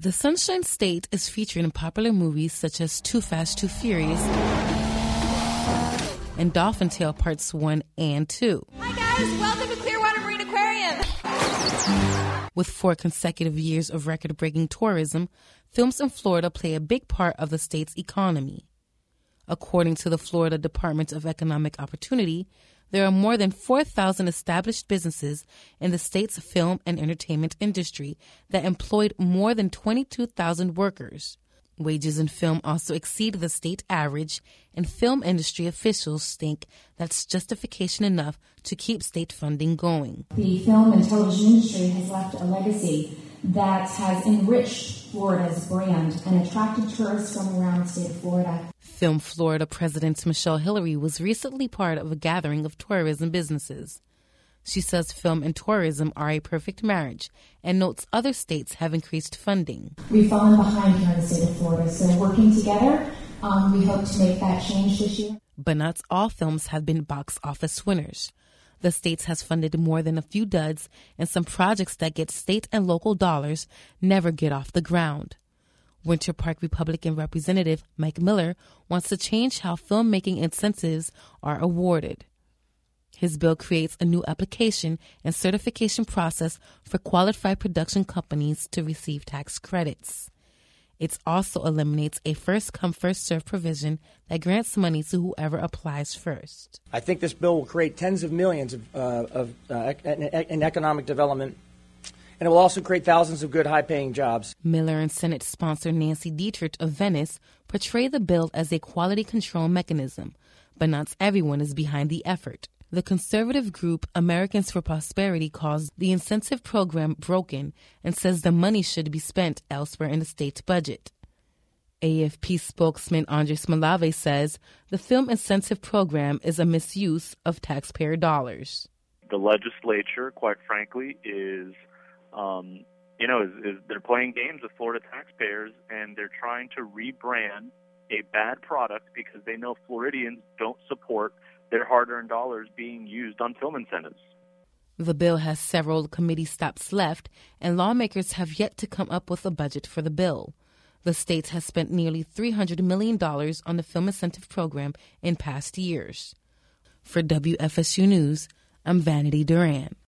The Sunshine State is featured in popular movies such as Too Fast, Too Furious and Dolphin Tale Parts 1 and 2. Hi guys, welcome to Clearwater Marine Aquarium. With 4 consecutive years of record-breaking tourism, films in Florida play a big part of the state's economy. According to the Florida Department of Economic Opportunity, there are more than 4,000 established businesses in the state's film and entertainment industry that employed more than 22,000 workers. Wages in film also exceed the state average, and film industry officials think that's justification enough to keep state funding going. The film and television industry has left a legacy that has enriched Florida's brand and attracted tourists from around the state of Florida. Film Florida President Michelle Hillary was recently part of a gathering of tourism businesses. She says film and tourism are a perfect marriage and notes other states have increased funding. We've fallen behind here in the state of Florida, so working together, we hope to make that change this year. But not all films have been box office winners. The state has funded more than a few duds, and some projects that get state and local dollars never get off the ground. Winter Park Republican Representative Mike Miller wants to change how filmmaking incentives are awarded. His bill creates a new application and certification process for qualified production companies to receive tax credits. It also eliminates a first-come, first-served provision that grants money to whoever applies first. I think this bill will create tens of millions in economic development, and it will also create thousands of good, high-paying jobs. Miller and Senate sponsor Nancy Dietrich of Venice portray the bill as a quality control mechanism, but not everyone is behind the effort. The conservative group Americans for Prosperity calls the incentive program broken and says the money should be spent elsewhere in the state's budget. AFP spokesman Andres Malave says the film incentive program is a misuse of taxpayer dollars. The legislature, quite frankly, is they're playing games with Florida taxpayers, and they're trying to rebrand a bad product because they know Floridians don't support their hard-earned dollars being used on film incentives. The bill has several committee stops left, and lawmakers have yet to come up with a budget for the bill. The state has spent nearly $300 million on the film incentive program in past years. For WFSU News, I'm Vanity Duran.